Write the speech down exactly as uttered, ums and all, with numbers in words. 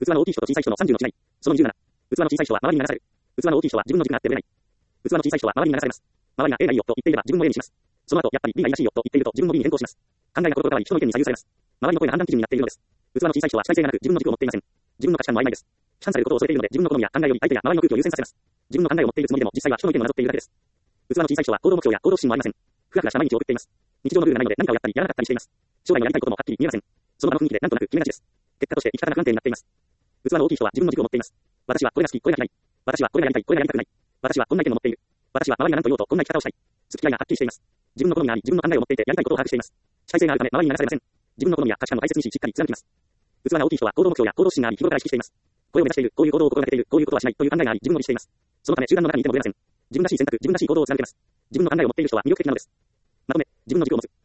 器の大きい人と小さい人のさんじゅうの違い。そのにじゅうなな。器の小さい人は周りに流される。器の大きい人は自分の軸があってぶれない。器の小さい人は周りに流されます。周りが A がいいよと言っていれば自分も A にします。その後、やっぱり B がいいらしいよと言っていると自分も B に変更します。考えがコロコロ変わり、人の意見に左右されます。周りの声が判断基準になっているのです。器の小さい人は主体性がなく自分の軸を持っていません。自分の価値観も曖昧です。批判されることを恐れているので自分の好みや考えより相手や周りの空気を優先させます。自分の考えを持っているつもりでも実際は人の意見をなぞっているだけです。器の小さい人は行動目標や行動指針もありません。ふわふわした毎日を送っています。日常のルールがないので何かをやったりやらなかったりしています。将来のやりたいこともはっきり見えません。その場の雰囲気でなんとなく決めがちです。結果として生き方が不安定になっています。器の大きい人は自分の軸を持っています。私はこれが好き、これが嫌い。私はこれがやりたい、これがやりたくない。私はこんな意見を持っている。私は周りが何と言おうとこんな生き方をしたい。付き合いがはっきりしています。自分の好みがあり、自分の考えを持っていてやりたいことを把握しています。主体性があるため周りに流されません。自分の好みや価値観を大切にししっかり貫きます。器が大きい人は行動目標や行動指針があり、日頃から意識しています。これを目指している、こういう行動を心がけている、こういうことはしないという考えがあり、自分を律しています。そのため集団の中にいてもぶれません。自分らしい選択、自分らしい行動を貫けます。自分の考えを持っている人は魅力的なのです。まとめ、自分の軸を持つ。